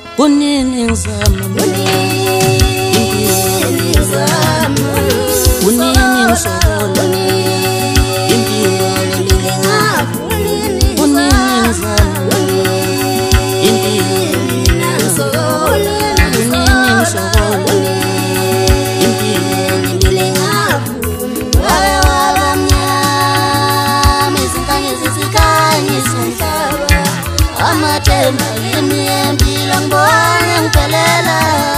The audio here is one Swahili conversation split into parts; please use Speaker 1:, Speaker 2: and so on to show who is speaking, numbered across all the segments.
Speaker 1: Unini ngizama unini ngisokola impilo unini ngizama impilo ngisokola unini ngisokola impilo wawe wabamnyama izinkanye zisikhanyisa umhlaba amathemba yimi empilo ngibona ngiphelela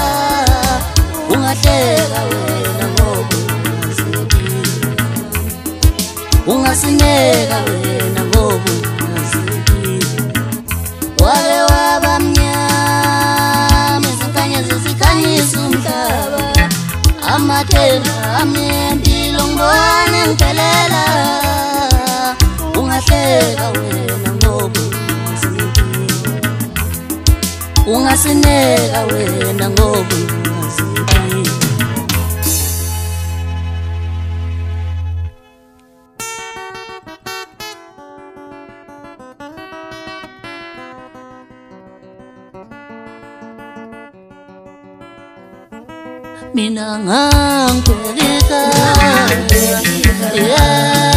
Speaker 1: ungahleka wena ngoba ungasineka wena ngoba wawe wabamnyama izinkanye zisikhanyisa umhlaba amathemba ami empilo ngibona ngiphelela ungahleka wena ngoba ungasineka wena ngoba mina ngangibheka